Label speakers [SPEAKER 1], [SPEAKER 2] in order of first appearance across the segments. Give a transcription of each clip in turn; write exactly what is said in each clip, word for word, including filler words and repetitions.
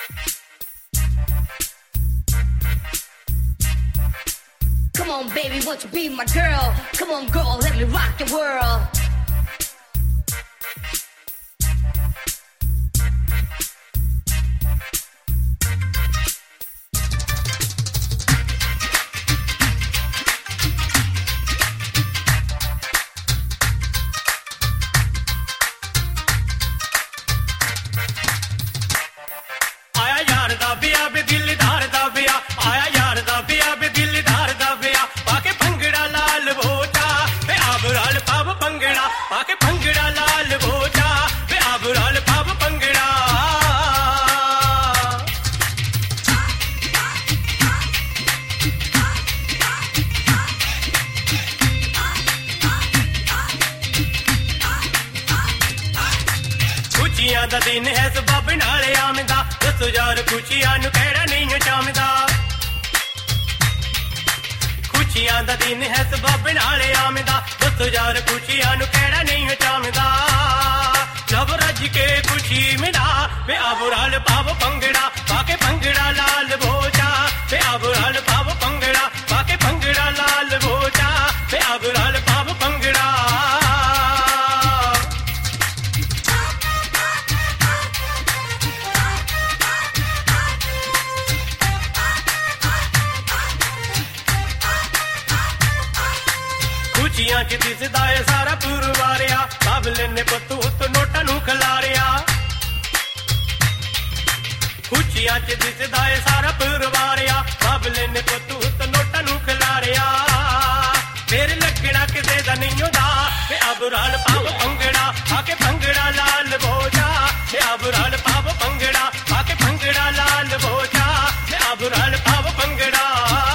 [SPEAKER 1] Come on, baby, won't you be my girl? Come on, girl, let me rock your world.
[SPEAKER 2] खुशियां दा दिन है सबब नाल आमदा दसो यार खुशियां नु केड़ा नहीं चामदा खुशियां दा दिन है सबब नाल आमदा दसो यार खुशियां नु केड़ा नहीं चामदा जब रज के खुशी मिला वे अबराल पाव पंगड़ा पाके पंगड़ा लाल भोजा वे अबराल पाव पंगड़ा पाके पंगड़ा लाल भोजा वे अबराल पाव पंगड़ा खुशियां च दिसदा है सारा पुरवारिया बाबले ने पत्तू तो नोटा नू खलारिया खुशियां च दिसदा है सारा पुरवारिया बाबले ने पत्तू तो नोटा नू खलारिया फिर लगना किसे दा नहीं होदा वे अबराल पाव पंगड़ा आके पंगड़ा लाल भोजा वे अबराल पाव पंगड़ा आके पंगड़ा लाल भोजा वे अबराल पाव पंगड़ा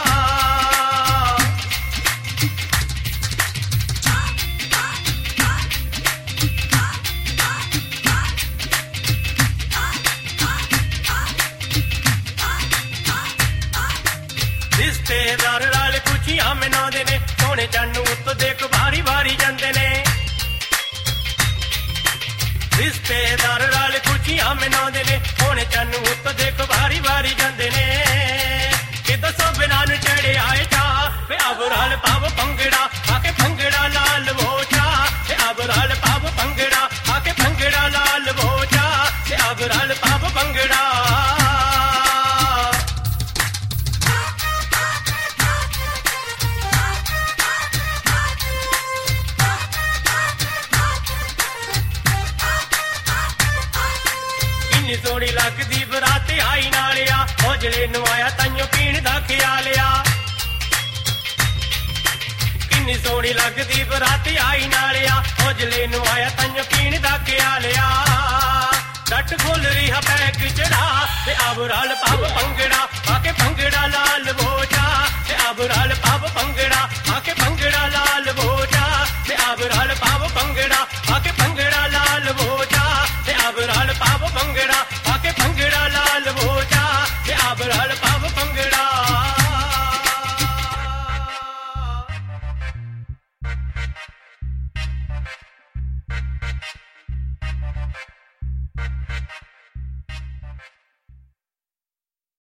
[SPEAKER 2] रिश्तेदार नाल खुशियां मनाउंदे ने सोने चानू उत्तो देख बारी बारी जांदे ने रिश्तेदार नाल खुशियां मनाउंदे ने सोने चानू उत्तो देख बारी बारी जांदे ने कि दसो बिना नु चढ़े आए चा वे अबराल पाव पंगड़ा आके पंगड़ा लाल भोजा वे अबराल पाव पंगड़ा आके पंगड़ा लाल भोजा वे अबराल पाव पंगड़ा सोनी लगदी बरात आई नालिया ओजले नवाया ताइयों पीण दा ख्यालिया किन्नी सोनी लगदी बरात आई नालिया ओजले नवाया ताइयों पीण दा ख्यालिया डट खोल रिहा पैक चढ़ा ते अबराल पाव पंगड़ा आके पंगड़ा लाल भोजा ते अबराल पाव पंगड़ा आके पंगड़ा लाल